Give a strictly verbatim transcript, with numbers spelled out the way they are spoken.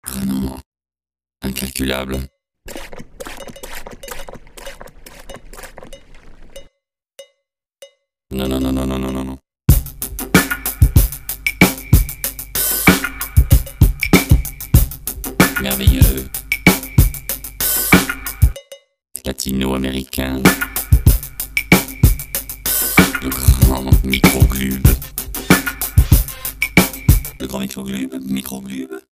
Vraiment incalculable. Non, non, non, non, non, non, non, non. Merveilleux. Latino-américain. Le grand microglube. Le grand microglube, microglube.